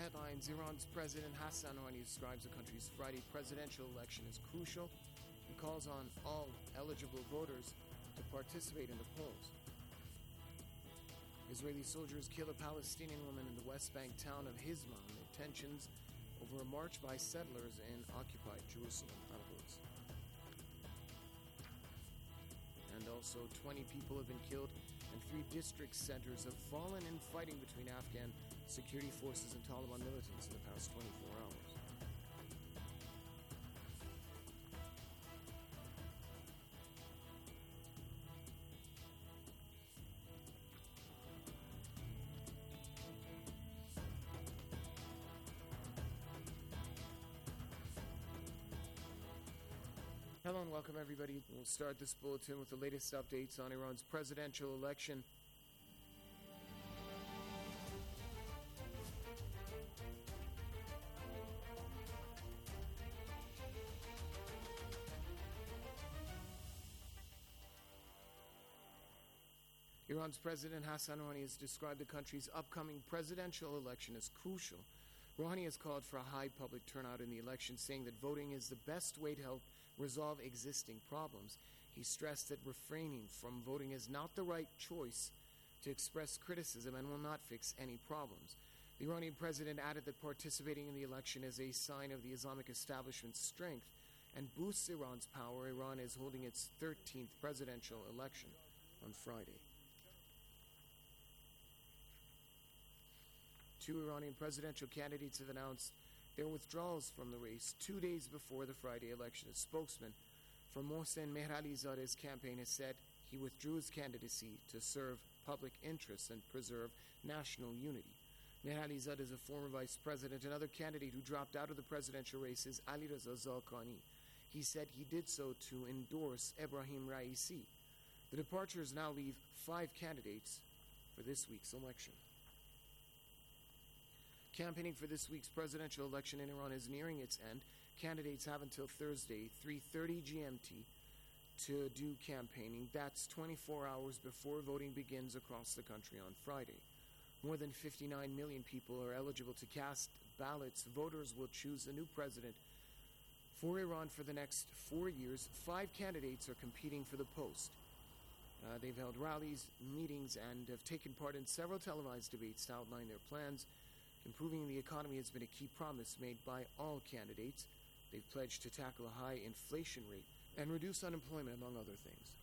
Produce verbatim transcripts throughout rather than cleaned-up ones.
headlines. Iran's President Hassan Rouhani describes the country's Friday presidential election as crucial and calls on all eligible voters to participate in the polls. Israeli soldiers kill a Palestinian woman in the West Bank town of Hizma amid tensions over a march by settlers in occupied Jerusalem. And also, twenty people have been killed and three district centers have fallen in fighting between Afghan security forces and Taliban militants in the past twenty-four hours. Hello and welcome everybody. We'll start this bulletin with the latest updates on Iran's presidential election. Iran's President Hassan Rouhani has described the country's upcoming presidential election as crucial. Rouhani has called for a high public turnout in the election, saying that voting is the best way to help resolve existing problems. He stressed that refraining from voting is not the right choice to express criticism and will not fix any problems. The Iranian president added that participating in the election is a sign of the Islamic establishment's strength and boosts Iran's power. Iran is holding its thirteenth presidential election on Friday. Two Iranian presidential candidates have announced their withdrawals from the race two days before the Friday election. A spokesman for Mohsen Mehralizade's campaign has said he withdrew his candidacy to serve public interests and preserve national unity. Mehralizadeh is a former vice president. Another candidate who dropped out of the presidential race is Alireza Zalkani. He said he did so to endorse Ebrahim Raisi. The departures now leave five candidates for this week's election. Campaigning for this week's presidential election in Iran is nearing its end. Candidates have until Thursday, three thirty G M T, to do campaigning. That's twenty-four hours before voting begins across the country on Friday. More than fifty-nine million people are eligible to cast ballots. Voters will choose a new president for Iran for the next four years. Five candidates are competing for the post. Uh, they've held rallies, meetings, and have taken part in several televised debates to outline their plans. Improving the economy has been a key promise made by all candidates. They've pledged to tackle a high inflation rate and reduce unemployment, among other things.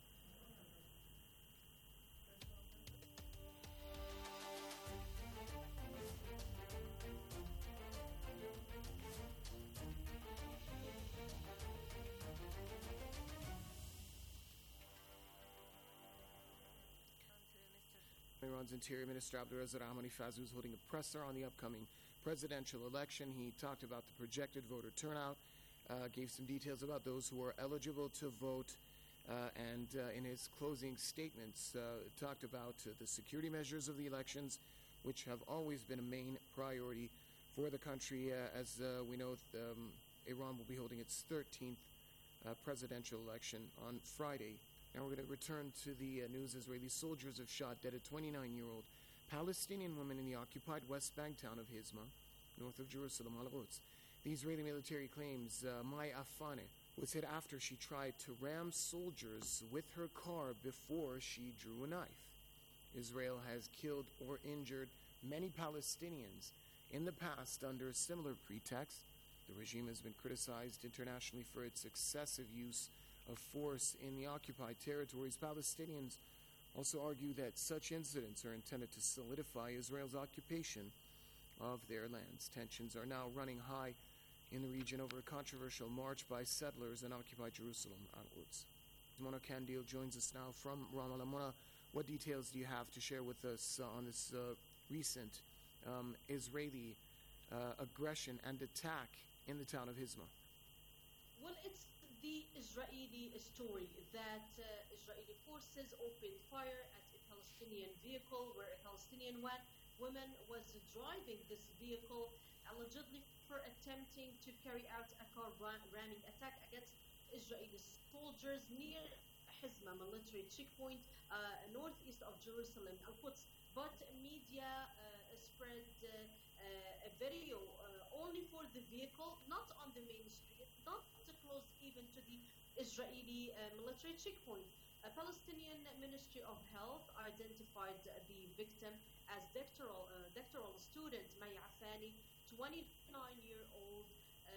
Iran's Interior Minister Abdurreza Rahmani Fazou is holding a presser on the upcoming presidential election. He talked about the projected voter turnout, uh, gave some details about those who are eligible to vote, uh, and uh, in his closing statements uh, talked about uh, the security measures of the elections, which have always been a main priority for the country. Uh, as uh, we know, um, Iran will be holding its thirteenth uh, presidential election on Friday. Now we're going to return to the uh, news. Israeli soldiers have shot dead a twenty-nine-year-old Palestinian woman in the occupied West Bank town of Hizma, north of Jerusalem, Al-Quds. The Israeli military claims uh, Mai Afane was hit after she tried to ram soldiers with her car before she drew a knife. Israel has killed or injured many Palestinians in the past under a similar pretext. The regime has been criticized internationally for its excessive use of force in the occupied territories. Palestinians also argue that such incidents are intended to solidify Israel's occupation of their lands. Tensions are now running high in the region over a controversial march by settlers in occupied Jerusalem onwards. Mona Kandil joins us now from Ramallah. Mona, what details do you have to share with us uh, on this uh, recent um, Israeli uh, aggression and attack in the town of Hizma? Well, it's the Israeli story that uh, Israeli forces opened fire at a Palestinian vehicle where a Palestinian one, woman was driving this vehicle, allegedly for attempting to carry out a car ramming attack against Israeli soldiers near Hizma military checkpoint, uh, northeast of Jerusalem, Al-Quds. But media uh, spread uh, uh, a video uh, only for the vehicle, not on the main street, not close even to the Israeli uh, military checkpoint. A Palestinian Ministry of Health identified the victim as doctoral, uh, doctoral student Maya Afani, twenty-nine-year-old. Uh,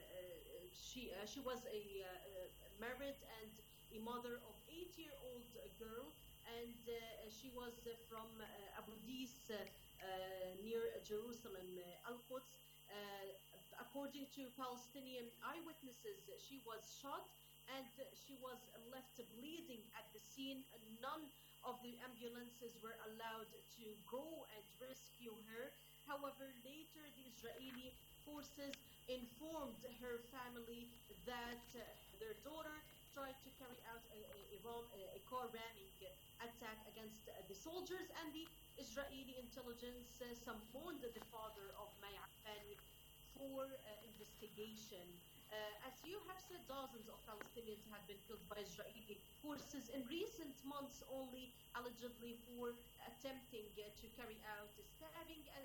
uh, she uh, she was a uh, married and a mother of eight-year-old girl, and uh, she was uh, from uh, Abu Dis uh, uh, near Jerusalem, uh, Al-Quds. Uh, according to Palestinian eyewitnesses, she was shot and she was left bleeding at the scene. None of the ambulances were allowed to go and rescue her. However, later the Israeli forces informed her family that uh, their daughter tried to carry out a, a, a, a car ramming attack against uh, the soldiers, and the Israeli intelligence uh, summoned the father of Maya Afani for uh, investigation. Uh, as you have said, dozens of Palestinians have been killed by Israeli forces in recent months only, allegedly for attempting uh, to carry out stabbing, uh,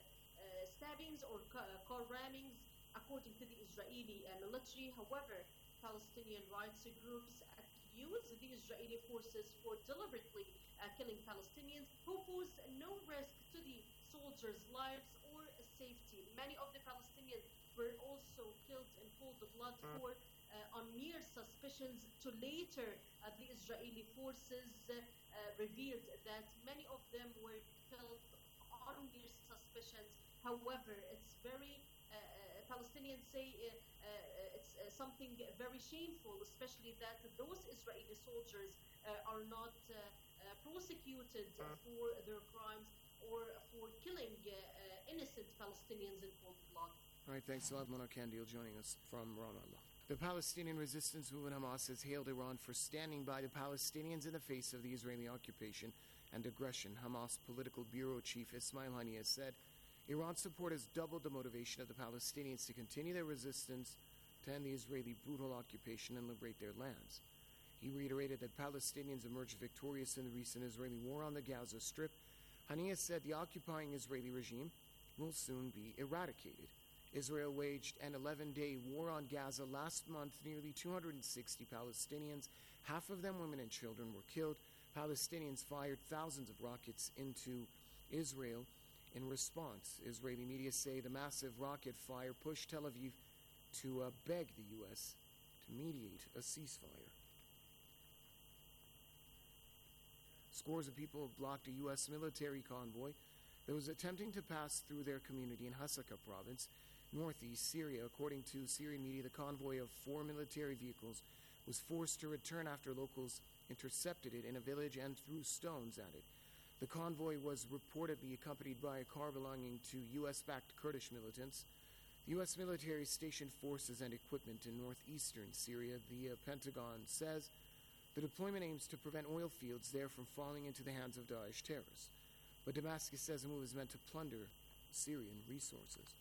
uh, stabbings or car, uh, car rammings, according to the Israeli uh, military. However, Palestinian rights groups accuse the Israeli forces for deliberately uh, killing Palestinians who pose no risk to the soldiers' lives or safety. Many of the Palestinians were also killed in cold blood for uh, on mere suspicions, to later uh, the Israeli forces uh, uh, revealed that many of them were killed on mere suspicions. However, it's very uh, Palestinians say uh, uh, it's uh, something very shameful, especially that those Israeli soldiers uh, are not uh, uh, prosecuted for their crimes or for killing uh, uh, innocent Palestinians in cold blood. All right, thanks a lot, Mona Kandil, joining us from Ramallah. The Palestinian resistance movement Hamas has hailed Iran for standing by the Palestinians in the face of the Israeli occupation and aggression. Hamas political bureau chief Ismail Haniyeh said Iran's support has doubled the motivation of the Palestinians to continue their resistance to end the Israeli brutal occupation and liberate their lands. He reiterated that Palestinians emerged victorious in the recent Israeli war on the Gaza Strip. Haniyeh said the occupying Israeli regime will soon be eradicated. Israel waged an eleven-day war on Gaza last month. Nearly two hundred sixty Palestinians, half of them women and children, were killed. Palestinians fired thousands of rockets into Israel in response. Israeli media say the massive rocket fire pushed Tel Aviv to uh, beg the U S to mediate a ceasefire. Scores of people blocked a U S military convoy that was attempting to pass through their community in Hasaka province, northeast Syria. According to Syrian media, the convoy of four military vehicles was forced to return after locals intercepted it in a village and threw stones at it. The convoy was reportedly accompanied by a car belonging to U S-backed Kurdish militants. The U S military stationed forces and equipment in northeastern Syria. The uh, Pentagon says the deployment aims to prevent oil fields there from falling into the hands of Daesh terrorists. But Damascus says the move is meant to plunder Syrian resources.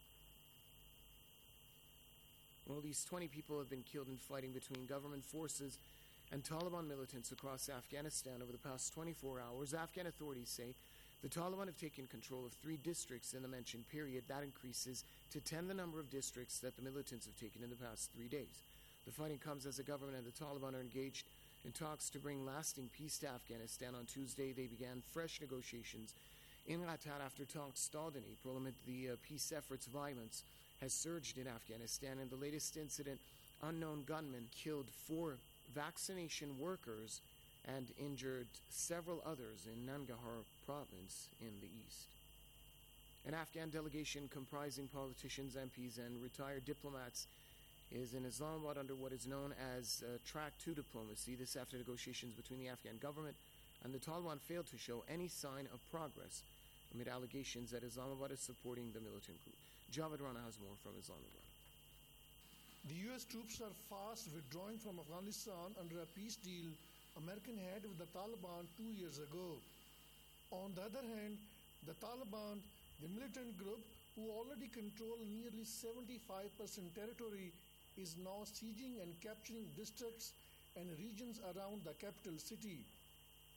Well, at least twenty people have been killed in fighting between government forces and Taliban militants across Afghanistan over the past twenty-four hours. Afghan authorities say the Taliban have taken control of three districts in the mentioned period. That increases to ten the number of districts that the militants have taken in the past three days. The fighting comes as the government and the Taliban are engaged in talks to bring lasting peace to Afghanistan. On Tuesday, they began fresh negotiations in Qatar after talks stalled in April. Amid the uh, peace efforts, violence has surged in Afghanistan. In the latest incident, unknown gunmen killed four vaccination workers and injured several others in Nangarhar province in the east. An Afghan delegation comprising politicians, M Ps, and retired diplomats is in Islamabad under what is known as uh, Track two diplomacy. This after negotiations between the Afghan government and the Taliban failed to show any sign of progress amid allegations that Islamabad is supporting the militant group. Javed Rana has more from Islamabad. The U S troops are fast withdrawing from Afghanistan under a peace deal American had with the Taliban two years ago. On the other hand, the Taliban, the militant group who already control nearly seventy-five percent territory, is now sieging and capturing districts and regions around the capital city.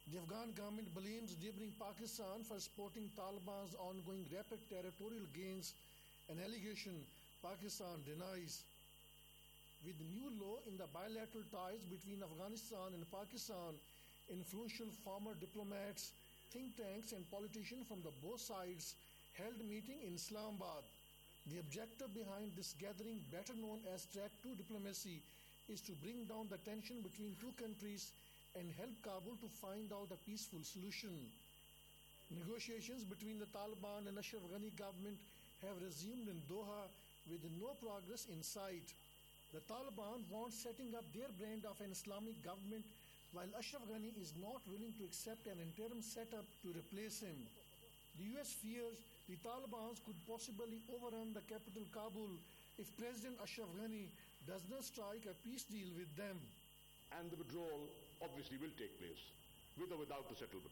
The Afghan government blames neighboring Pakistan for supporting Taliban's ongoing rapid territorial gains, an allegation Pakistan denies. With new law in the bilateral ties between Afghanistan and Pakistan, influential former diplomats, think tanks and politicians from the both sides held a meeting in Islamabad. The objective behind this gathering, better known as Track two diplomacy, is to bring down the tension between two countries and help Kabul to find out a peaceful solution. Negotiations between the Taliban and Ashraf Ghani government have resumed in Doha with no progress in sight. The Taliban wants setting up their brand of an Islamic government, while Ashraf Ghani is not willing to accept an interim setup to replace him. The U S fears the Taliban could possibly overrun the capital Kabul if President Ashraf Ghani does not strike a peace deal with them. And the withdrawal obviously will take place, with or without the settlement.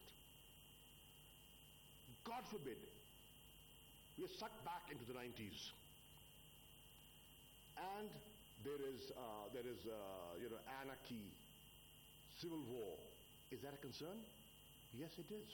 God forbid, we are sucked back into the nineties. And there is, uh, there is, uh, you know, anarchy, civil war. Is that a concern? Yes, it is.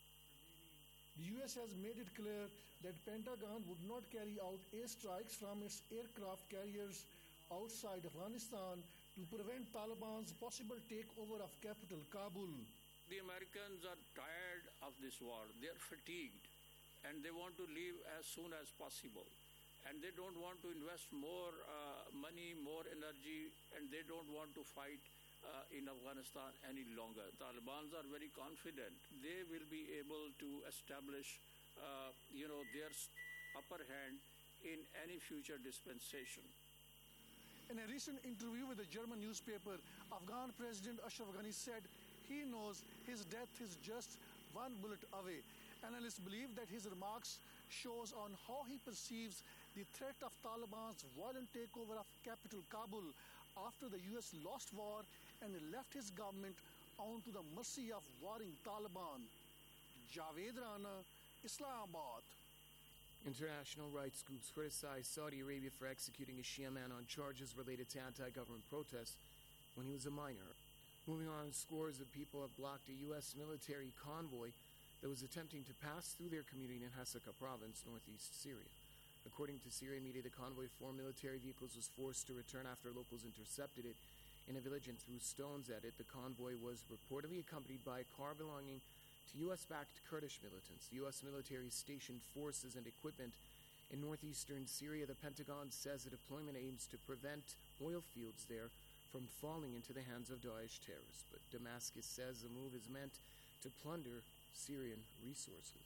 The U S has made it clear that Pentagon would not carry out airstrikes from its aircraft carriers outside Afghanistan to prevent Taliban's possible takeover of capital Kabul. The Americans are tired of this war. They are fatigued and they want to leave as soon as possible. And they don't want to invest more uh, money, more energy, and they don't want to fight uh, in Afghanistan any longer. Taliban are very confident they will be able to establish, uh, you know, their upper hand in any future dispensation. In a recent interview with a German newspaper, Afghan President Ashraf Ghani said he knows his death is just one bullet away. Analysts believe that his remarks shows on how he perceives the threat of Taliban's violent takeover of capital Kabul after the U S lost war and left his government onto the mercy of warring Taliban. Javed Rana, Islamabad. International rights groups criticized Saudi Arabia for executing a Shia man on charges related to anti-government protests when he was a minor. Moving on, scores of people have blocked a U S military convoy that was attempting to pass through their community in Hasaka province, northeast Syria. According to Syrian media, the convoy of four military vehicles was forced to return after locals intercepted it in a village and threw stones at it. The convoy was reportedly accompanied by a car belonging to U S-backed Kurdish militants. The U S military stationed forces and equipment in northeastern Syria. The Pentagon says the deployment aims to prevent oil fields there from falling into the hands of Daesh terrorists. But Damascus says the move is meant to plunder Syrian resources.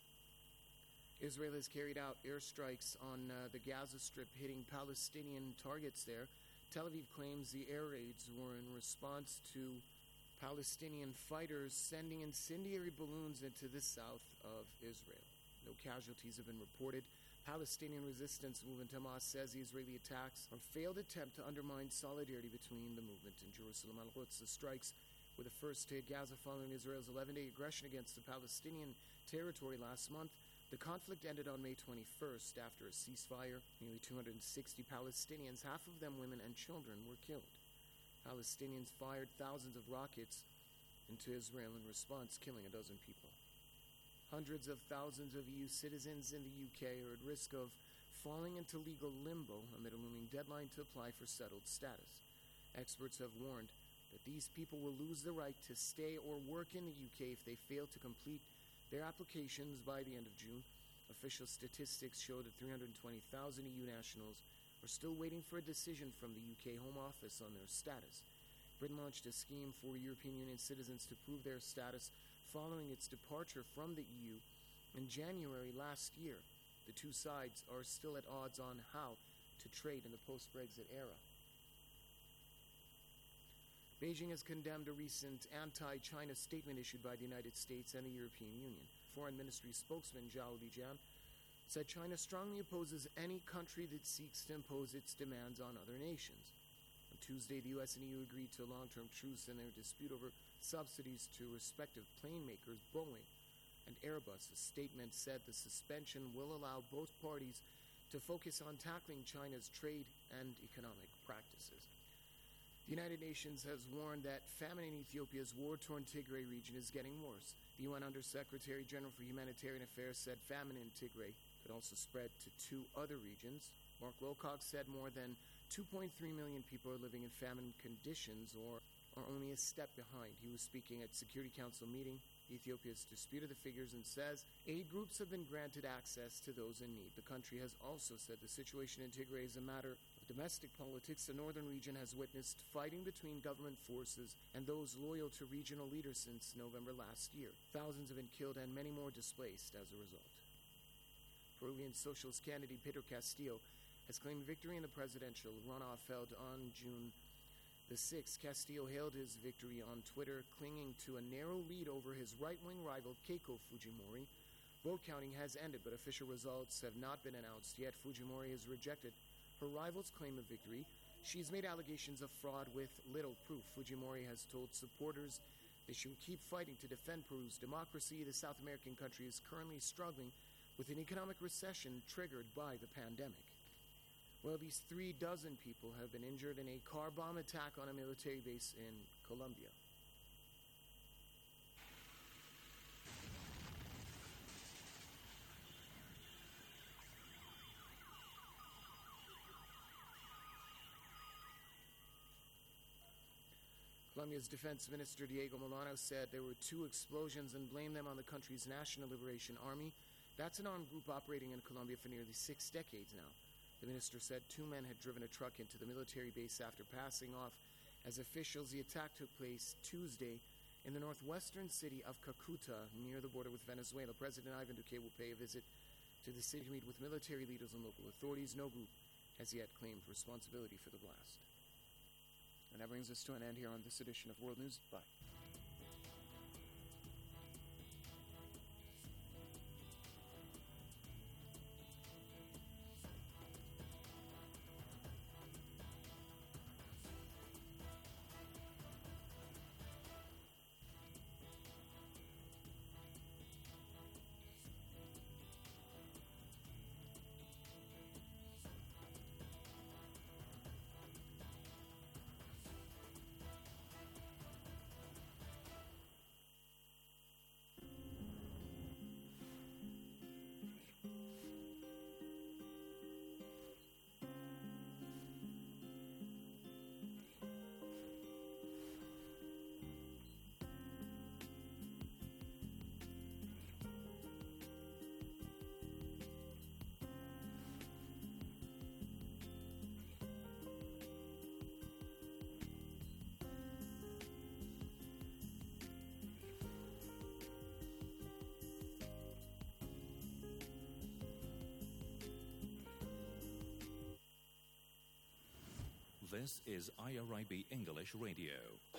Israel has carried out airstrikes on uh, the Gaza Strip, hitting Palestinian targets there. Tel Aviv claims the air raids were in response to Palestinian fighters sending incendiary balloons into the south of Israel. No casualties have been reported. Palestinian resistance movement Hamas says the Israeli attacks are a failed attempt to undermine solidarity between the movement and Jerusalem. Al-Quds, the strikes were the first to hit Gaza following Israel's eleven-day aggression against the Palestinian territory last month. The conflict ended on May twenty-first after a ceasefire. Nearly two hundred sixty Palestinians, half of them women and children, were killed. Palestinians fired thousands of rockets into Israel in response, killing a dozen people. Hundreds of thousands of E U citizens in the U K are at risk of falling into legal limbo amid a looming deadline to apply for settled status. Experts have warned that these people will lose the right to stay or work in the U K if they fail to complete their applications by the end of June. Official statistics show that three hundred twenty thousand E U nationals are still waiting for a decision from the U K Home Office on their status. Britain launched a scheme for European Union citizens to prove their status following its departure from the E U in January last year. The two sides are still at odds on how to trade in the post-Brexit era. Beijing has condemned a recent anti-China statement issued by the United States and the European Union. Foreign Ministry spokesman Zhao Lijian said China strongly opposes any country that seeks to impose its demands on other nations. On Tuesday, the U S and E U agreed to a long-term truce in their dispute over subsidies to respective plane makers Boeing and Airbus. A statement said the suspension will allow both parties to focus on tackling China's trade and economic practices. The United Nations has warned that famine in Ethiopia's war-torn Tigray region is getting worse. The U N Undersecretary General for Humanitarian Affairs said famine in Tigray could also spread to two other regions. Mark Wilcox said more than two point three million people are living in famine conditions or are only a step behind. He was speaking at Security Council meeting. Ethiopia has disputed the figures and says aid groups have been granted access to those in need. The country has also said the situation in Tigray is a matter of domestic politics. The northern region has witnessed fighting between government forces and those loyal to regional leaders since November last year. Thousands have been killed and many more displaced as a result. Peruvian socialist candidate Pedro Castillo has claimed victory in the presidential runoff held on June the sixth. Castillo hailed his victory on Twitter, clinging to a narrow lead over his right-wing rival Keiko Fujimori. Vote counting has ended, but official results have not been announced yet. Fujimori has rejected her rival's claim of victory. She's made allegations of fraud with little proof. Fujimori has told supporters they should keep fighting to defend Peru's democracy. The South American country is currently struggling with an economic recession triggered by the pandemic. Well, at least three dozen people have been injured in a car bomb attack on a military base in Colombia. Colombia's Defense Minister Diego Molano said there were two explosions and blamed them on the country's National Liberation Army. That's an armed group operating in Colombia for nearly six decades now. The minister said two men had driven a truck into the military base after passing off as officials. The attack took place Tuesday in the northwestern city of Cucuta, near the border with Venezuela. President Ivan Duque will pay a visit to the city to meet with military leaders and local authorities. No group has yet claimed responsibility for the blast. And that brings us to an end here on this edition of World News. Bye. This is I R I B English Radio.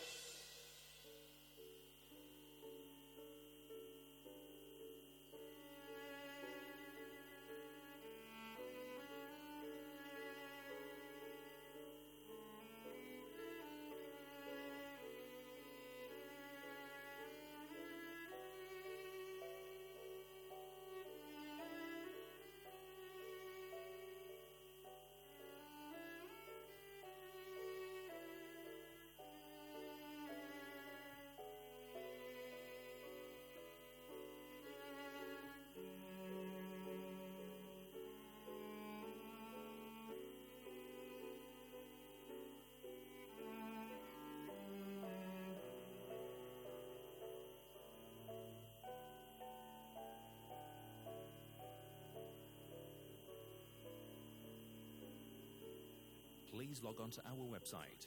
Please log on to our website,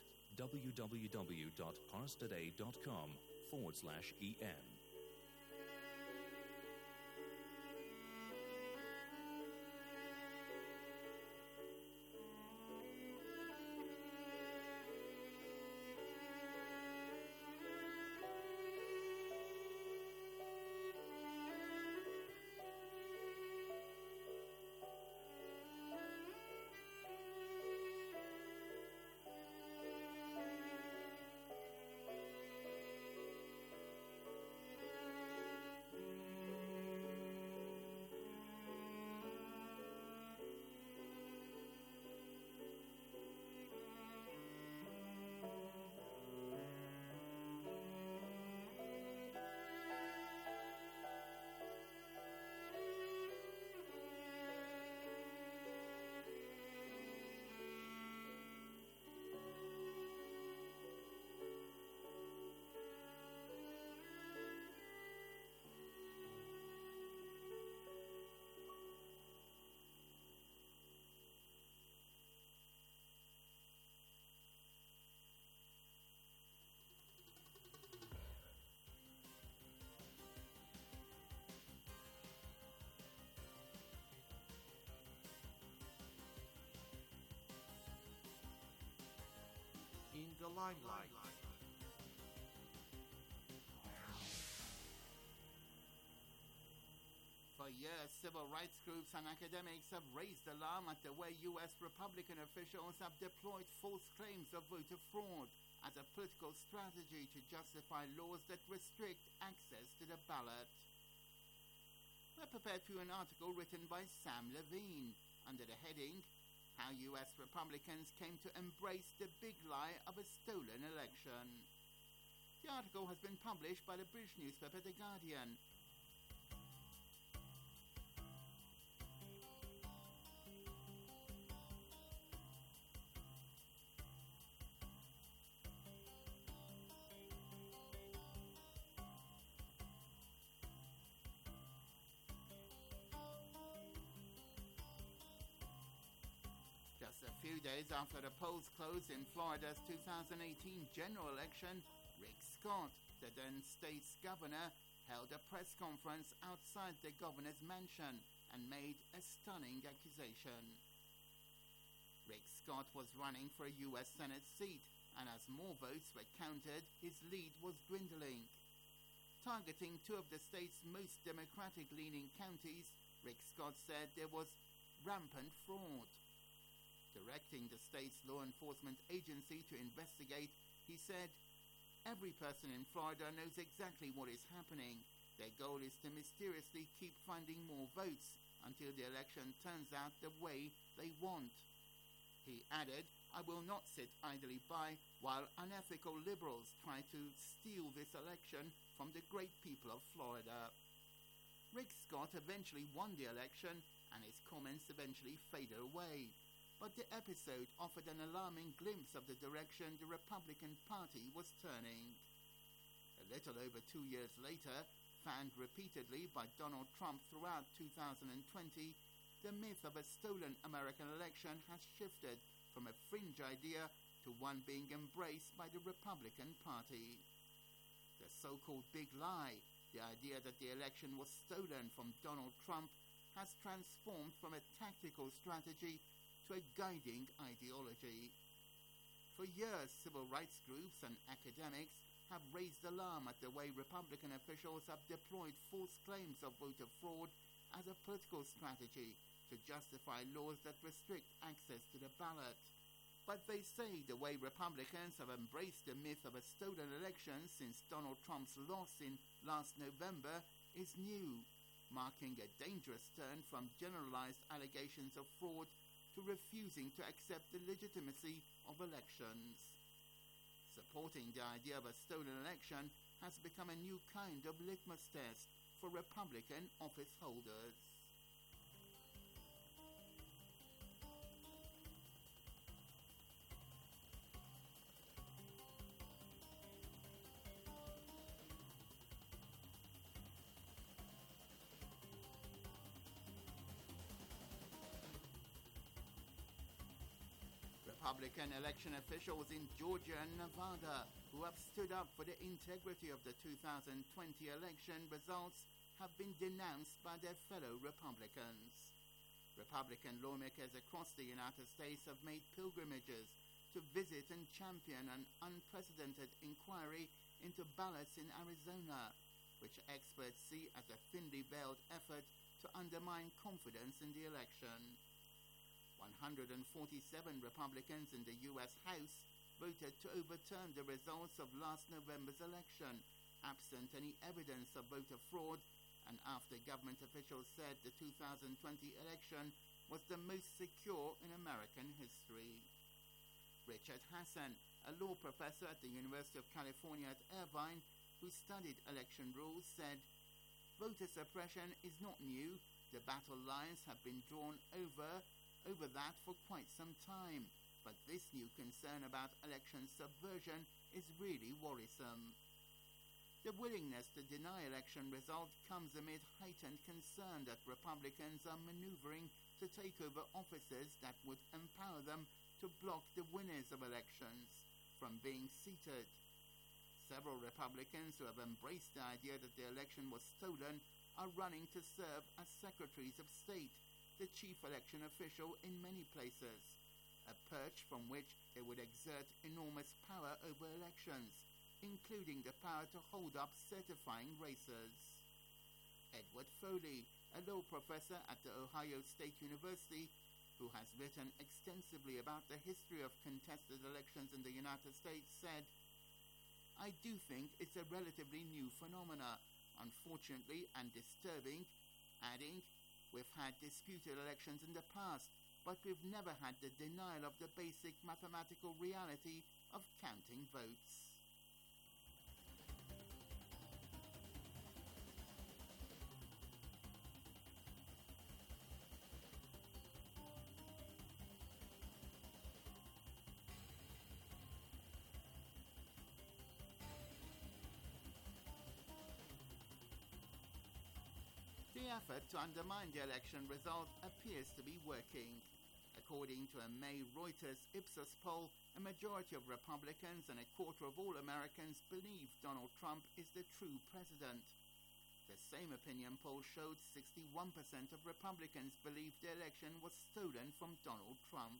www.parstoday.com forward slash EN. the limelight. For years, civil rights groups and academics have raised alarm at the way U S Republican officials have deployed false claims of voter fraud as a political strategy to justify laws that restrict access to the ballot. We're prepared for an article written by Sam Levine under the heading, How U S Republicans Came to Embrace the Big Lie of a Stolen Election. The article has been published by the British newspaper The Guardian. Just a few days after the polls closed in Florida's two thousand eighteen general election, Rick Scott, the then state's governor, held a press conference outside the governor's mansion and made a stunning accusation. Rick Scott was running for a U S Senate seat, and as more votes were counted, his lead was dwindling. Targeting two of the state's most Democratic-leaning counties, Rick Scott said there was rampant fraud. Directing the state's law enforcement agency to investigate, he said, "Every person in Florida knows exactly what is happening. Their goal is to mysteriously keep finding more votes until the election turns out the way they want." He added, "I will not sit idly by while unethical liberals try to steal this election from the great people of Florida." Rick Scott eventually won the election, and his comments eventually faded away. But the episode offered an alarming glimpse of the direction the Republican Party was turning. A little over two years later, fanned repeatedly by Donald Trump throughout two thousand twenty, the myth of a stolen American election has shifted from a fringe idea to one being embraced by the Republican Party. The so-called big lie, the idea that the election was stolen from Donald Trump, has transformed from a tactical strategy to a guiding ideology. For years, civil rights groups and academics have raised alarm at the way Republican officials have deployed false claims of voter fraud as a political strategy to justify laws that restrict access to the ballot. But they say the way Republicans have embraced the myth of a stolen election since Donald Trump's loss in last November is new, marking a dangerous turn from generalized allegations of fraud to refusing to accept the legitimacy of elections. Supporting the idea of a stolen election has become a new kind of litmus test for Republican office holders. Republican election officials in Georgia and Nevada who have stood up for the integrity of the two thousand twenty election results have been denounced by their fellow Republicans. Republican lawmakers across the United States have made pilgrimages to visit and champion an unprecedented inquiry into ballots in Arizona, which experts see as a thinly veiled effort to undermine confidence in the election. one hundred forty-seven Republicans in the U S House voted to overturn the results of last November's election, absent any evidence of voter fraud, and after government officials said the two thousand twenty election was the most secure in American history. Richard Hassan, a law professor at the University of California at Irvine, who studied election rules, said, "Voter suppression is not new. The battle lines have been drawn over over that for quite some time, but this new concern about election subversion is really worrisome." The willingness to deny election results comes amid heightened concern that Republicans are maneuvering to take over offices that would empower them to block the winners of elections from being seated. Several Republicans who have embraced the idea that the election was stolen are running to serve as secretaries of state, the chief election official in many places, a perch from which they would exert enormous power over elections, including the power to hold up certifying races. Edward Foley, a law professor at the Ohio State University, who has written extensively about the history of contested elections in the United States, said, "I do think it's a relatively new phenomena, unfortunately and disturbing," adding, "We've had disputed elections in the past, but we've never had the denial of the basic mathematical reality of counting votes." The effort to undermine the election result appears to be working. According to a May Reuters Ipsos poll, a majority of Republicans and a quarter of all Americans believe Donald Trump is the true president. The same opinion poll showed sixty-one percent of Republicans believed the election was stolen from Donald Trump.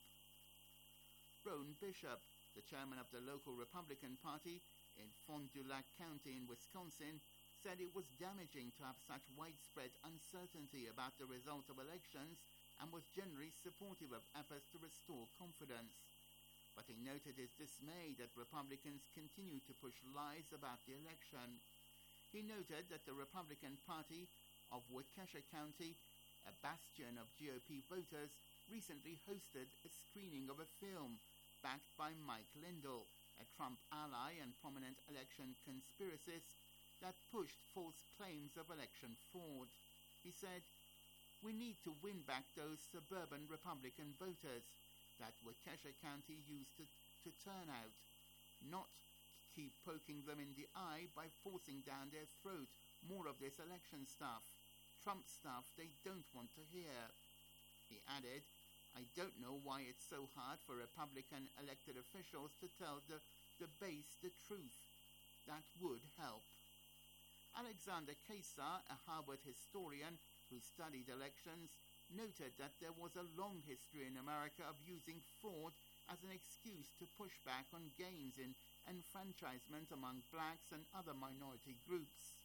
Roan Bishop, the chairman of the local Republican Party in Fond du Lac County in Wisconsin, said it was damaging to have such widespread uncertainty about the result of elections and was generally supportive of efforts to restore confidence. But he noted his dismay that Republicans continue to push lies about the election. He noted that the Republican Party of Waukesha County, a bastion of G O P voters, recently hosted a screening of a film backed by Mike Lindell, a Trump ally and prominent election conspiracist, that pushed false claims of election fraud. He said, "We need to win back those suburban Republican voters that Waukesha County used to, to turn out, not keep poking them in the eye by forcing down their throat more of this election stuff, Trump stuff they don't want to hear." He added, "I don't know why it's so hard for Republican elected officials to tell the, the base the truth. That would help." Alexander Kaysar, a Harvard historian who studied elections, noted that there was a long history in America of using fraud as an excuse to push back on gains in enfranchisement among blacks and other minority groups.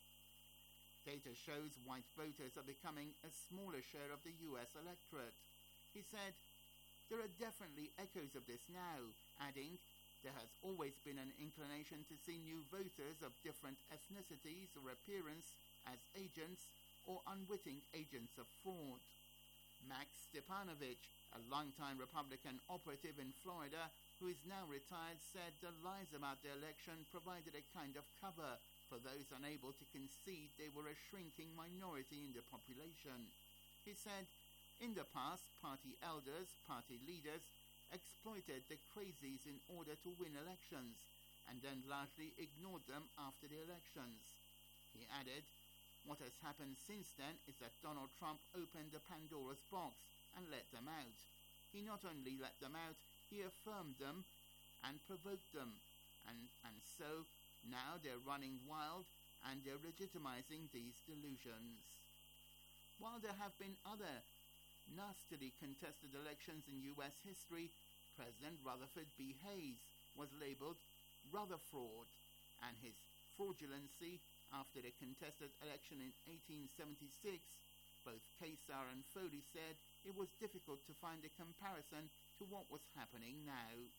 Data shows white voters are becoming a smaller share of the U S electorate. He said, "There are definitely echoes of this now," adding, "There has always been an inclination to see new voters of different ethnicities or appearance as agents or unwitting agents of fraud." Max Stepanovich, a longtime Republican operative in Florida who is now retired, said the lies about the election provided a kind of cover for those unable to concede they were a shrinking minority in the population. He said, "In the past, party elders, party leaders, exploited the crazies in order to win elections, and then largely ignored them after the elections." He added, "What has happened since then is that Donald Trump opened the Pandora's box and let them out. He not only let them out, he affirmed them and provoked them, and, and so now they're running wild and they're legitimizing these delusions." While there have been other nastily contested elections in U S history, President Rutherford B. Hayes was labeled Rutherfraud, and his fraudulency after the contested election in eighteen seventy-six, both Kaysar and Foley said it was difficult to find a comparison to what was happening now.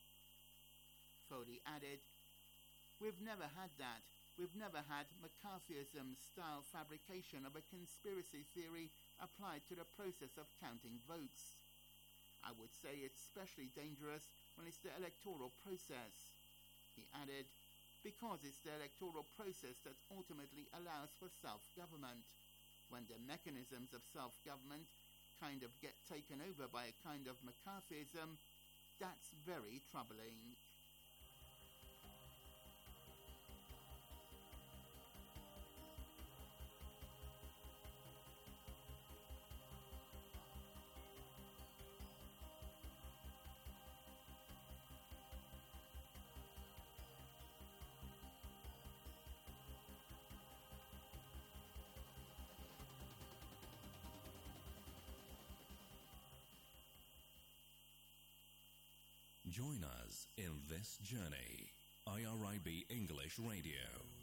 Foley added, "We've never had that. We've never had McCarthyism-style fabrication of a conspiracy theory applied to the process of counting votes. I would say it's especially dangerous when it's the electoral process." He added, "Because it's the electoral process that ultimately allows for self-government. When the mechanisms of self-government kind of get taken over by a kind of McCarthyism, that's very troubling." Join us in this journey. I R I B English Radio.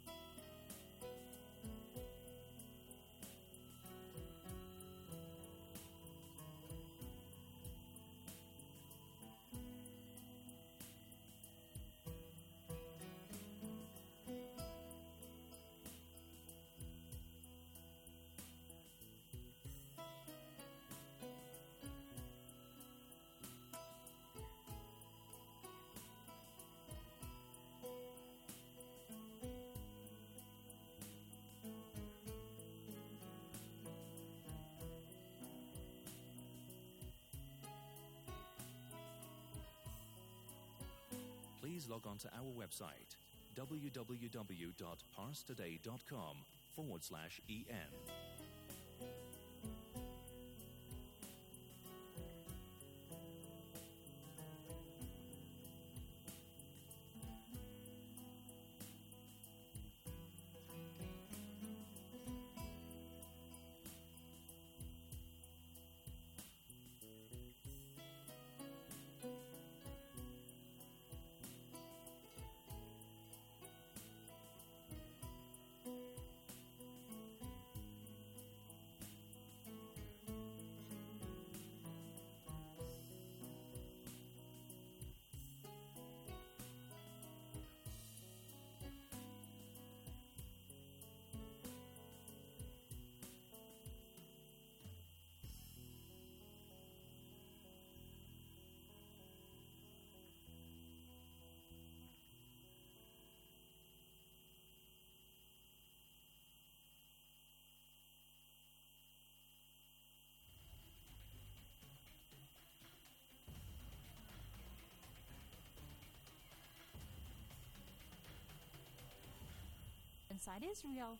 Please log on to our website, w w w dot pars today dot com forward slash en. Inside Israel.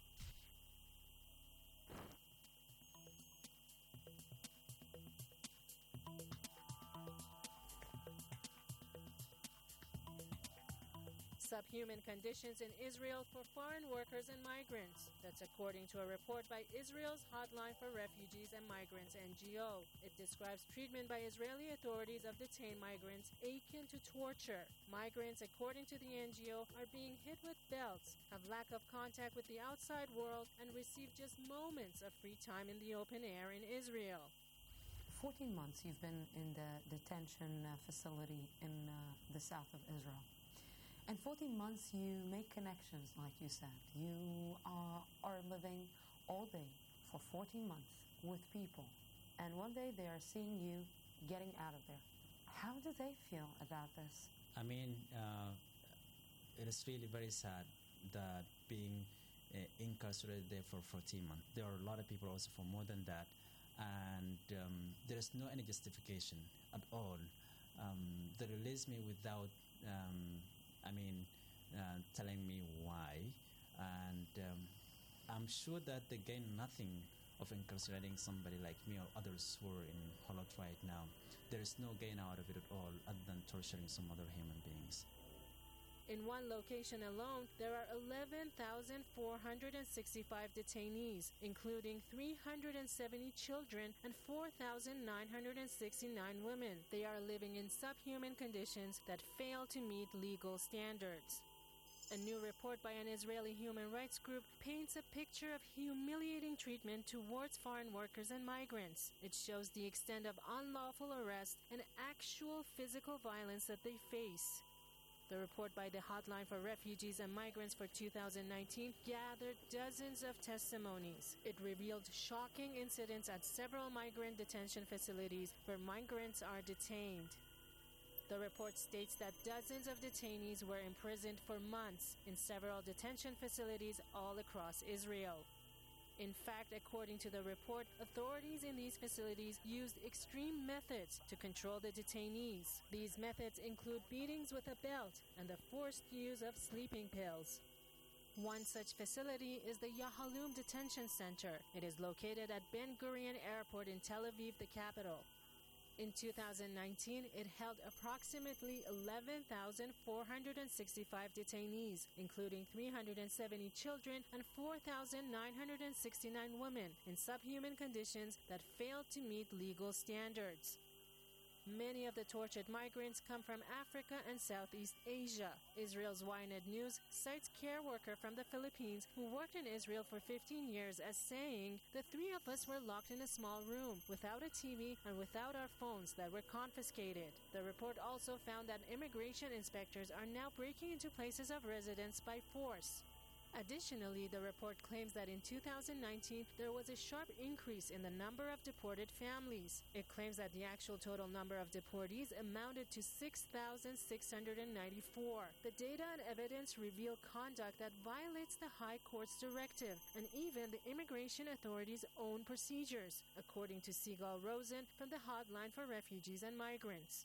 Subhuman conditions in Israel for foreign workers and migrants. That's according to a report by Israel's Hotline for Refugees and Migrants N G O. It describes treatment by Israeli authorities of detained migrants akin to torture. Migrants, according to the N G O, are being hit with belts, have lack of contact with the outside world, and receive just moments of free time in the open air in Israel. fourteen months you've been in the detention uh, facility in uh, the south of Israel. And fourteen months you make connections, like you said. You are, are living all day for fourteen months with people. And one day they are seeing you getting out of there. How do they feel about this? I mean, uh, it is really very sad that being uh, incarcerated there for fourteen months. There are a lot of people also for more than that. And um, there is no any justification at all. Um, they released me without... Um, I mean, uh, telling me why, and um, I'm sure that they gain nothing of incarcerating somebody like me or others who are in Holot right now. There is no gain out of it at all other than torturing some other human beings. In one location alone, there are eleven thousand four hundred sixty-five detainees, including three hundred seventy children and four thousand nine hundred sixty-nine women. They are living in subhuman conditions that fail to meet legal standards. A new report by an Israeli human rights group paints a picture of humiliating treatment towards foreign workers and migrants. It shows the extent of unlawful arrest and actual physical violence that they face. The report by the Hotline for Refugees and Migrants for two thousand nineteen gathered dozens of testimonies. It revealed shocking incidents at several migrant detention facilities where migrants are detained. The report states that dozens of detainees were imprisoned for months in several detention facilities all across Israel. In fact, according to the report, authorities in these facilities used extreme methods to control the detainees. These methods include beatings with a belt and the forced use of sleeping pills. One such facility is the Yahalom Detention Center. It is located at Ben Gurion Airport in Tel Aviv, the capital. In two thousand nineteen, it held approximately eleven thousand four hundred sixty-five detainees, including three hundred seventy children and four thousand nine hundred sixty-nine women in subhuman conditions that failed to meet legal standards. Many of the tortured migrants come from Africa and Southeast Asia. Israel's Ynet News cites care worker from the Philippines who worked in Israel for fifteen years as saying, "The three of us were locked in a small room without a T V and without our phones that were confiscated." The report also found that immigration inspectors are now breaking into places of residence by force. Additionally, the report claims that in two thousand nineteen, there was a sharp increase in the number of deported families. It claims that the actual total number of deportees amounted to six thousand six hundred ninety-four. The data and evidence reveal conduct that violates the High Court's directive and even the immigration authorities' own procedures, according to Sigal Rosen from the Hotline for Refugees and Migrants.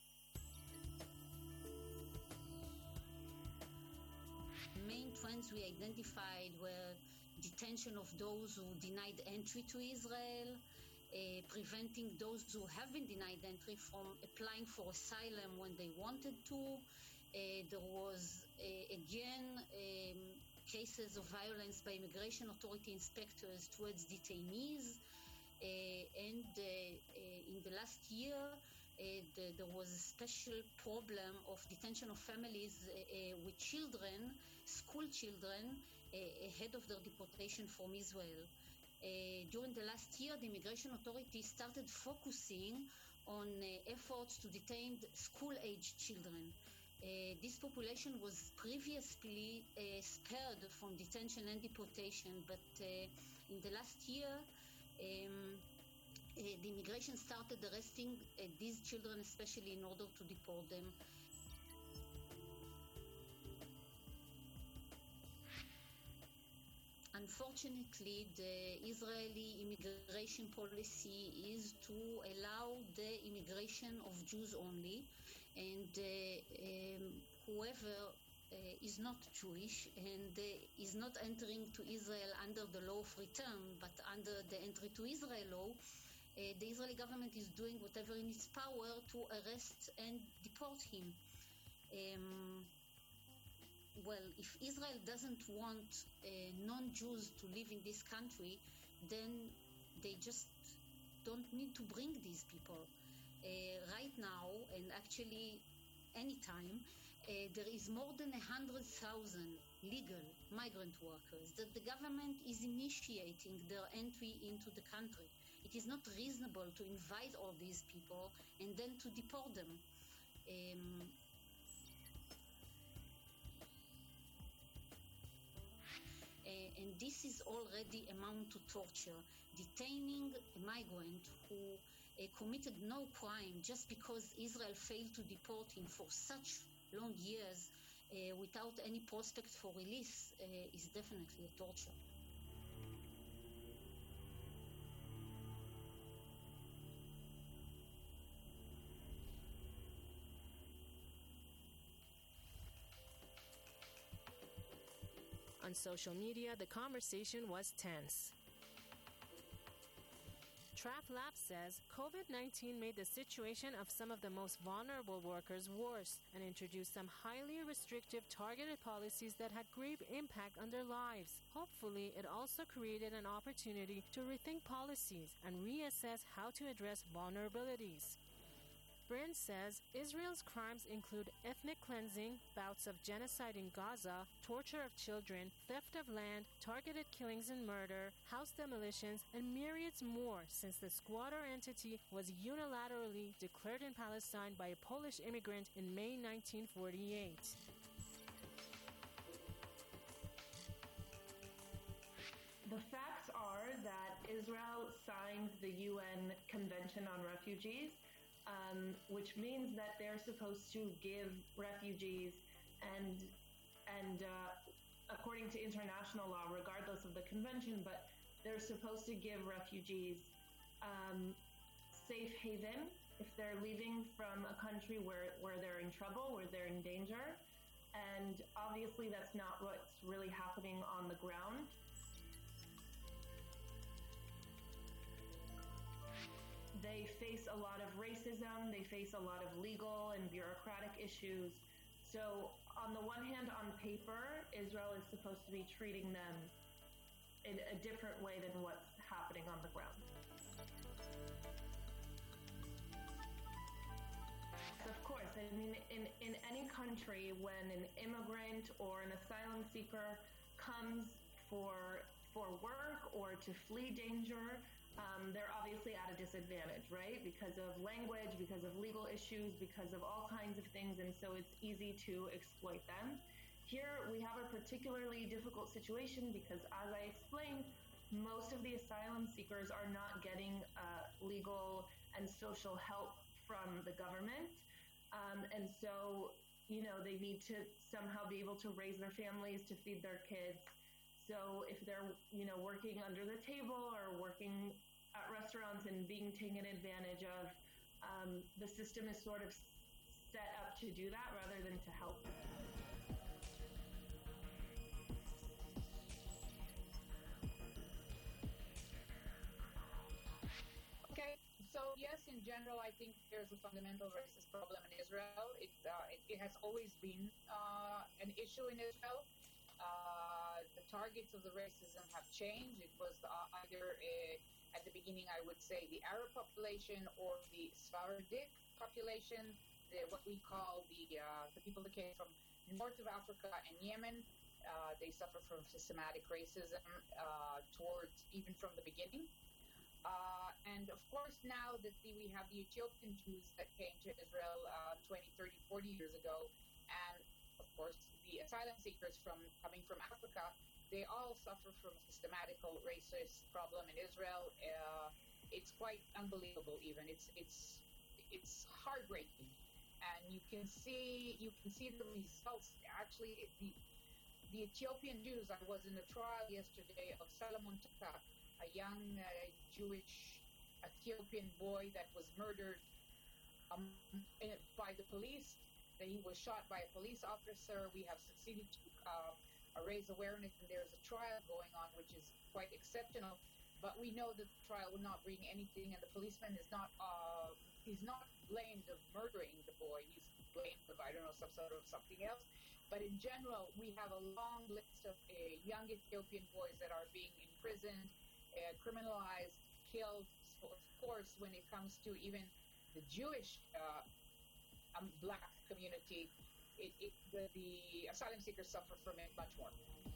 Main trends we identified were detention of those who denied entry to Israel, uh, preventing those who have been denied entry from applying for asylum when they wanted to. Uh, there was, uh, again, um, cases of violence by immigration authority inspectors towards detainees. Uh, and uh, uh, in the last year, Uh, the, there was a special problem of detention of families uh, uh, with children, school children, uh, ahead of their deportation from Israel. Uh, during the last year, the immigration authorities started focusing on uh, efforts to detain school-aged children. Uh, this population was previously uh, spared from detention and deportation, but uh, in the last year, um, Uh, the immigration started arresting uh, these children, especially in order to deport them. Unfortunately, the Israeli immigration policy is to allow the immigration of Jews only, and uh, um, whoever uh, is not Jewish and uh, is not entering to Israel under the law of return, but under the entry to Israel law, Uh, the Israeli government is doing whatever in its power to arrest and deport him. Um, well, if Israel doesn't want uh, non-Jews to live in this country, then they just don't need to bring these people. Uh, right now, and actually anytime, uh, there is more than one hundred thousand legal migrant workers that the government is initiating their entry into the country. It is not reasonable to invite all these people and then to deport them. Um, uh, and this is already amount to torture. Detaining a migrant who uh, committed no crime just because Israel failed to deport him for such long years uh, without any prospect for release uh, is definitely a torture. On social media, the conversation was tense. TrafLab says COVID nineteen made the situation of some of the most vulnerable workers worse and introduced some highly restrictive targeted policies that had grave impact on their lives. Hopefully, it also created an opportunity to rethink policies and reassess how to address vulnerabilities. Bryn says Israel's crimes include ethnic cleansing, bouts of genocide in Gaza, torture of children, theft of land, targeted killings and murder, house demolitions, and myriads more since the squatter entity was unilaterally declared in Palestine by a Polish immigrant in May nineteen forty-eight. The facts are that Israel signed the U N Convention on Refugees, Um, which means that they're supposed to give refugees and and uh, according to international law, regardless of the convention, but they're supposed to give refugees um, safe haven if they're leaving from a country where, where they're in trouble, where they're in danger. And obviously that's not what's really happening on the ground. They face a lot of racism, they face a lot of legal and bureaucratic issues. So on the one hand, on paper, Israel is supposed to be treating them in a different way than what's happening on the ground. of course. I mean, in, in any country, when an immigrant or an asylum seeker comes for for work or to flee danger, um, they're obviously at a disadvantage, right? Because of language, because of legal issues, because of all kinds of things, and so it's easy to exploit them. Here, we have a particularly difficult situation because, as I explained, most of the asylum seekers are not getting uh, legal and social help from the government. Um, and so, you know, they need to somehow be able to raise their families, to feed their kids. So if they're, you know, working under the table or working at restaurants and being taken advantage of, um, the system is sort of set up to do that rather than to help. Okay, so yes, in general, I think there's a fundamental racist problem in Israel. It, uh, it, it has always been uh, an issue in Israel. Uh, the targets of the racism have changed. It was uh, either a, at the beginning, I would say, the Arab population or the Sephardic population, the, what we call the uh, the people that came from north of Africa and Yemen. Uh, they suffer from systematic racism uh, towards even from the beginning. Uh, and of course, now that the, we have the Ethiopian Jews that came to Israel uh, twenty, thirty, forty years ago, and of course, the asylum seekers from coming from Africa, they all suffer from a systematic racist problem in Israel. Uh, it's quite unbelievable. Even it's it's it's heartbreaking, and you can see you can see the results. Actually, the the Ethiopian Jews. I was in a trial yesterday of Salomon Taka, a young uh, Jewish Ethiopian boy that was murdered um, in, by the police. That he was shot by a police officer. We have succeeded to uh, raise awareness, and there's a trial going on, which is quite exceptional. But we know that the trial will not bring anything, and the policeman is not uh, he's not blamed of murdering the boy. He's blamed of, I don't know, some sort of something else. But in general, we have a long list of uh, young Ethiopian boys that are being imprisoned, uh, criminalized, killed. So of course, when it comes to even the Jewish uh, um, black community, it, it, the, the asylum seekers suffer from it much more.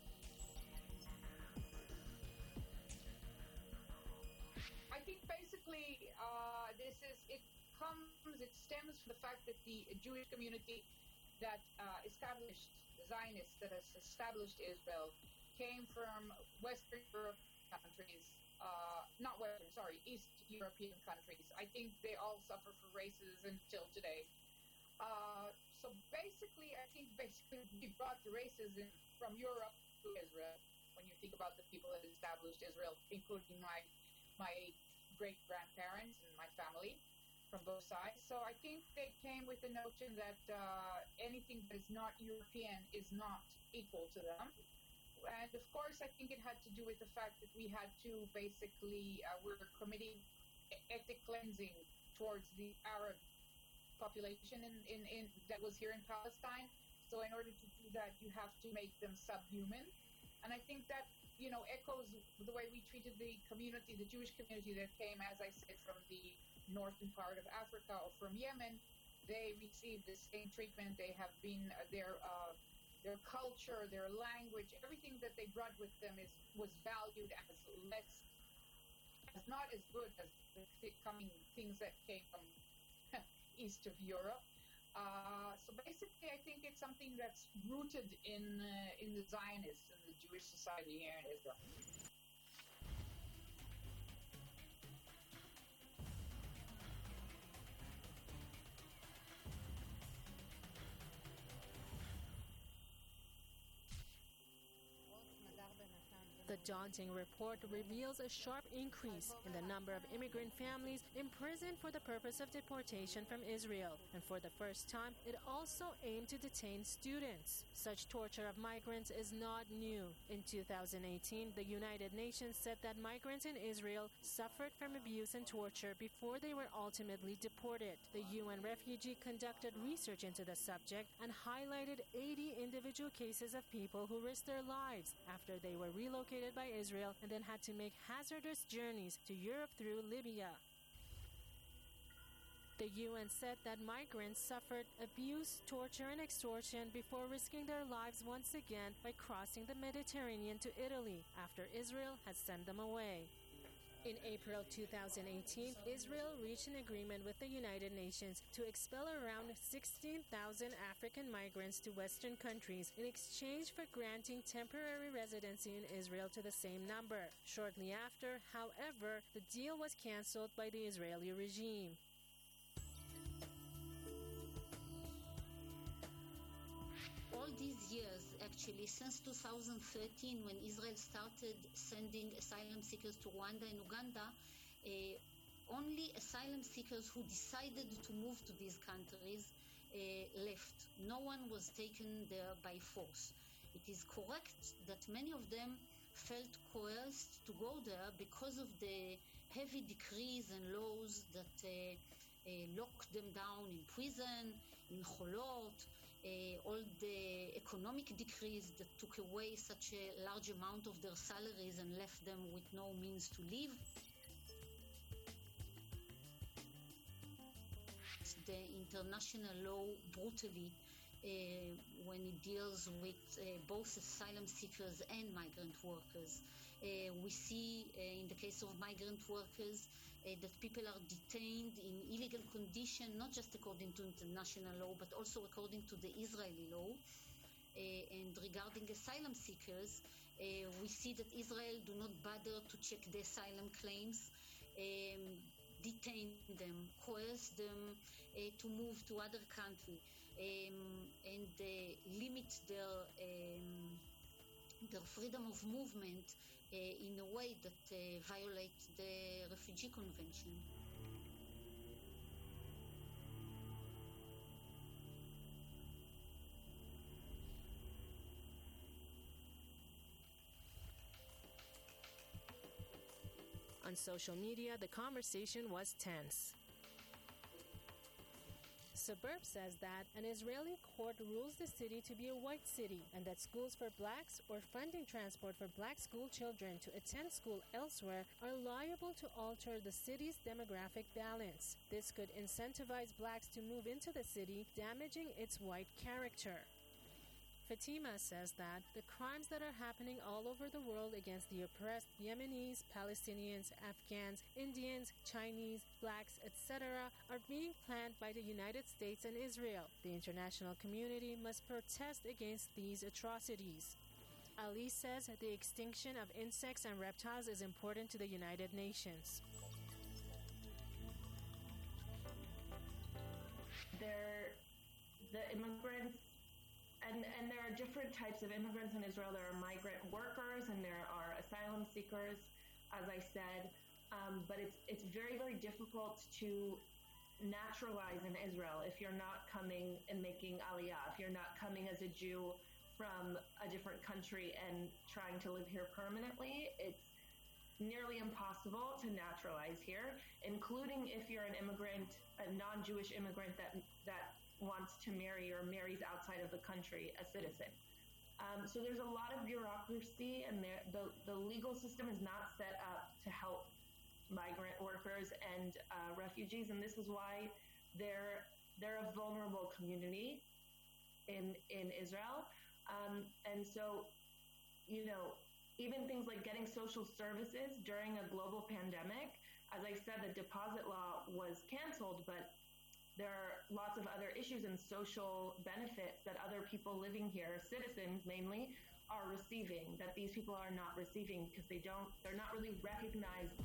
I think basically uh, this is, it comes, it stems from the fact that the Jewish community that uh, established, the Zionists that has established Israel, came from Western Europe countries, uh, not Western, sorry, East European countries. I think they all suffer from racism until today. Uh, so basically, I think basically we brought the racism from Europe to Israel. When you think about the people that established Israel, including my my great grandparents and my family from both sides. So I think they came with the notion that uh, anything that is not European is not equal to them. And of course, I think it had to do with the fact that we had to basically uh, we were committing ethnic cleansing towards the Arab population in, in, in that was here in Palestine. So in order to do that, you have to make them subhuman. And I think that, you know, echoes the way we treated the community, the Jewish community that came, as I said, from the northern part of Africa or from Yemen. They received the same treatment. They have been, uh, their uh, their culture, their language, everything that they brought with them is was valued as less, as not as good as the coming things that came from east of Europe. Uh, so basically, I think it's something that's rooted in uh, in the Zionists and the Jewish society here in Israel. The daunting report reveals a sharp increase in the number of immigrant families imprisoned for the purpose of deportation from Israel. And for the first time, it also aimed to detain students. Such torture of migrants is not new. In two thousand eighteen, the United Nations said that migrants in Israel suffered from abuse and torture before they were ultimately deported. The U N Refugee conducted research into the subject and highlighted eighty individual cases of people who risked their lives after they were relocated by Israel and then had to make hazardous journeys to Europe through Libya. The U N said that migrants suffered abuse, torture, and extortion before risking their lives once again by crossing the Mediterranean to Italy after Israel had sent them away. In April two thousand eighteen, Israel reached an agreement with the United Nations to expel around sixteen thousand African migrants to Western countries in exchange for granting temporary residency in Israel to the same number. Shortly after, however, the deal was canceled by the Israeli regime. All these years, actually, since two thousand thirteen, when Israel started sending asylum seekers to Rwanda and Uganda, uh, only asylum seekers who decided to move to these countries uh, left. No one was taken there by force. It is correct that many of them felt coerced to go there because of the heavy decrees and laws that uh, uh, locked them down in prison, in Cholot, Uh, all the economic decrees that took away such a large amount of their salaries and left them with no means to live. The international law brutally uh, when it deals with uh, both asylum seekers and migrant workers. Uh, we see uh, in the case of migrant workers Uh, that people are detained in illegal condition, not just according to international law, but also according to the Israeli law. Uh, and regarding asylum seekers, uh, we see that Israel do not bother to check the asylum claims, um, detain them, coerce them uh, to move to other country, um, and uh, limit their um, their freedom of movement uh, in a way that uh, violates the Refugee Convention. On social media, the conversation was tense. Suburb says that an Israeli court rules the city to be a white city and that schools for blacks or funding transport for black school children to attend school elsewhere are liable to alter the city's demographic balance. This could incentivize blacks to move into the city, damaging its white character. Fatima says that the crimes that are happening all over the world against the oppressed Yemenis, Palestinians, Afghans, Indians, Chinese, blacks, et cetera are being planned by the United States and Israel. The international community must protest against these atrocities. Ali says the extinction of insects and reptiles is important to the United Nations. They're the immigrants. And, and there are different types of immigrants in Israel. There are migrant workers and there are asylum seekers, as I said. Um, but it's it's very, very difficult to naturalize in Israel if you're not coming and making aliyah, if you're not coming as a Jew from a different country and trying to live here permanently. It's nearly impossible to naturalize here, including if you're an immigrant, a non-Jewish immigrant that that wants to marry or marries outside of the country, a citizen. Um, so there's a lot of bureaucracy, and there, the, the legal system is not set up to help migrant workers and uh, refugees, and this is why they're they're a vulnerable community in in Israel. Um, and so, you know, even things like getting social services during a global pandemic, as I said, the deposit law was canceled, but there are lots of other issues and social benefits that other people living here, citizens mainly, are receiving, that these people are not receiving because they don't, they're not really recognized.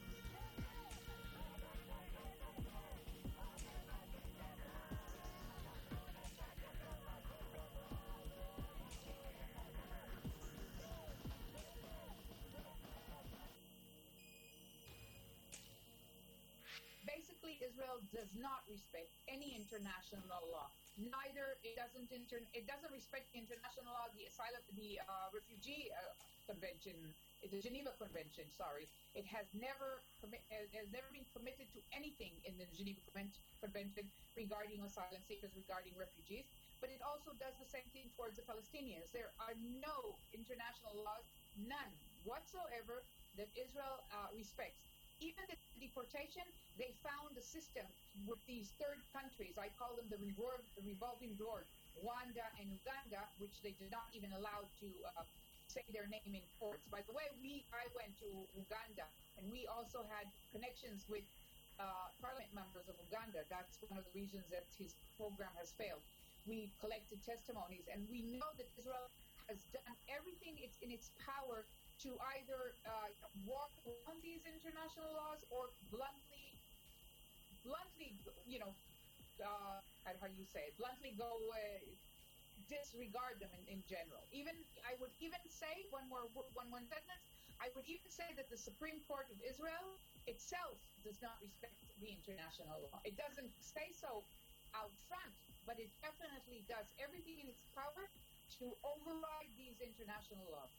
Basically, Israel does not respect any international law. Neither it doesn't inter- it doesn't respect international law, the asylum, the uh, refugee uh, convention, the Geneva Convention. Sorry, it has never commi- it has never been committed to anything in the Geneva Convention regarding asylum seekers, regarding refugees. But it also does the same thing towards the Palestinians. There are no international laws, none whatsoever, that Israel uh, respects. even the deportation, they found a system with these third countries. I call them the revol- revolving door, Rwanda and Uganda, which they did not even allow to uh, say their name in courts. By the way, we I went to Uganda, and we also had connections with uh, parliament members of Uganda. That's one of the reasons that his program has failed. We collected testimonies, and we know that Israel has done everything it's in its power to either uh, walk around these international laws or bluntly, bluntly, you know, uh, how do you say it? Bluntly go uh, disregard them in, in general. Even I would even say one more one one sentence. I would even say that the Supreme Court of Israel itself does not respect the international law. It doesn't say so out front, but it definitely does everything in its power to override these international laws.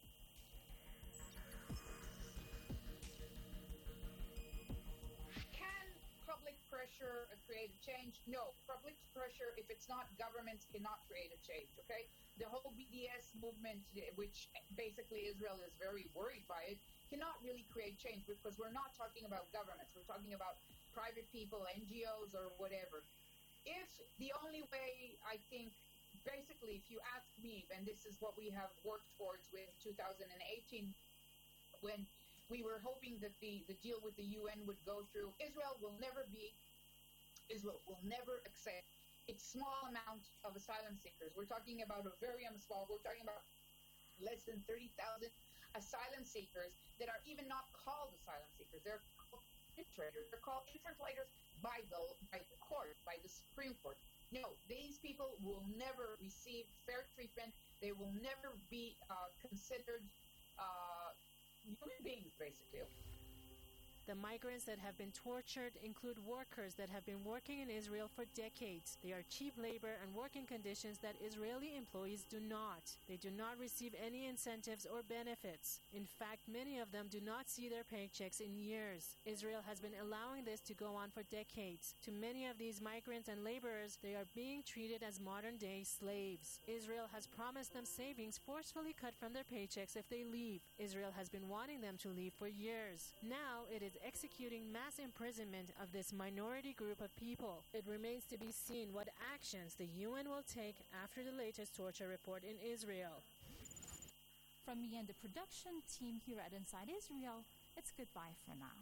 Can public pressure create a change? No. Public pressure, if it's not governments, cannot create a change, okay? The whole B D S movement, which basically Israel is very worried by it, cannot really create change because we're not talking about governments. We're talking about private people, N G Os, or whatever. If the only way, I think, basically, if you ask me, and this is what we have worked towards with two thousand eighteen, when we were hoping that the, the deal with the U N would go through, Israel will never be, Israel will never accept its small amount of asylum seekers. We're talking about a very um, small, we're talking about less than thirty thousand asylum seekers that are even not called asylum seekers. They're called infiltrators. They're called infiltrators by the, by the court, by the Supreme Court. No, these people will never receive fair treatment. They will never be uh, considered uh, human beings, basically. The migrants that have been tortured include workers that have been working in Israel for decades. They are cheap labor and working conditions that Israeli employees do not. They do not receive any incentives or benefits. In fact, many of them do not see their paychecks in years. Israel has been allowing this to go on for decades. To many of these migrants and laborers, they are being treated as modern-day slaves. Israel has promised them savings forcefully cut from their paychecks if they leave. Israel has been wanting them to leave for years. Now it is executing mass imprisonment of this minority group of people. It remains to be seen what actions the U N will take after the latest torture report in Israel. From me and the production team here at Inside Israel, it's goodbye for now.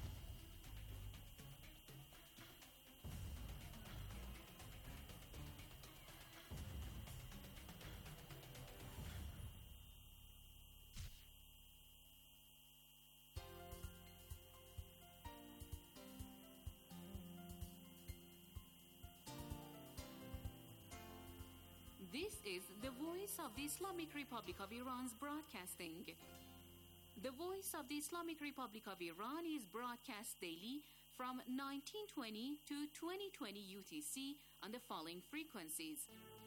This is the Voice of the Islamic Republic of Iran's broadcasting. The Voice of the Islamic Republic of Iran is broadcast daily from nineteen twenty to twenty twenty U T C on the following frequencies.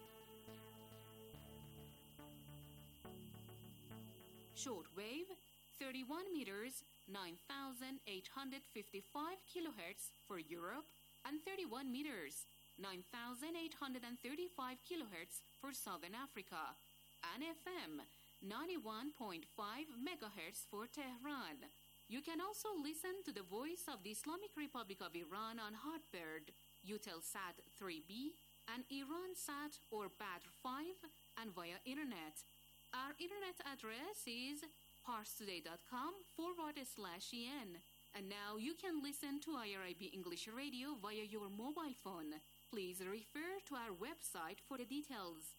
Shortwave, thirty-one meters, nine thousand eight hundred fifty-five kilohertz for Europe, and thirty-one meters, nine thousand eight hundred thirty-five kilohertz for Southern Africa, and F M, ninety-one point five megahertz for Tehran. You can also listen to the Voice of the Islamic Republic of Iran on Hotbird, Eutelsat three B, and IranSat or Badr five, and via Internet. Our Internet address is parstoday.com forward slash en. And now you can listen to I R I B English Radio via your mobile phone. Please refer to our website for the details.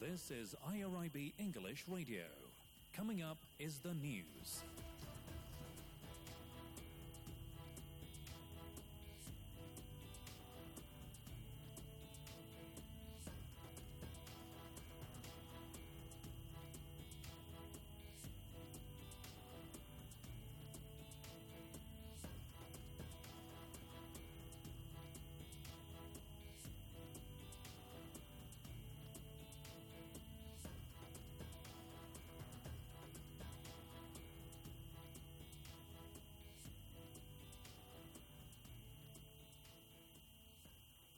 This is I R I B English Radio. Coming up is the news.